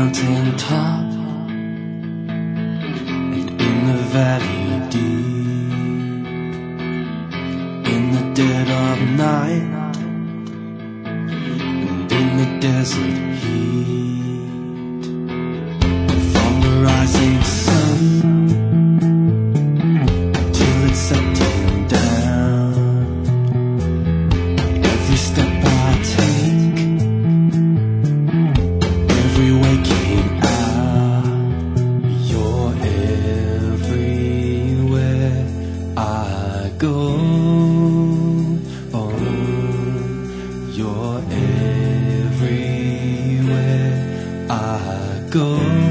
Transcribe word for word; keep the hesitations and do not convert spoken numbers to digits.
mountain top and in the valley deep, in the dead of night and in the desert heat, from the rising sun till it's setting down. Every step I take, every waking hour, you're everywhere I go. Oh, you're everywhere I go.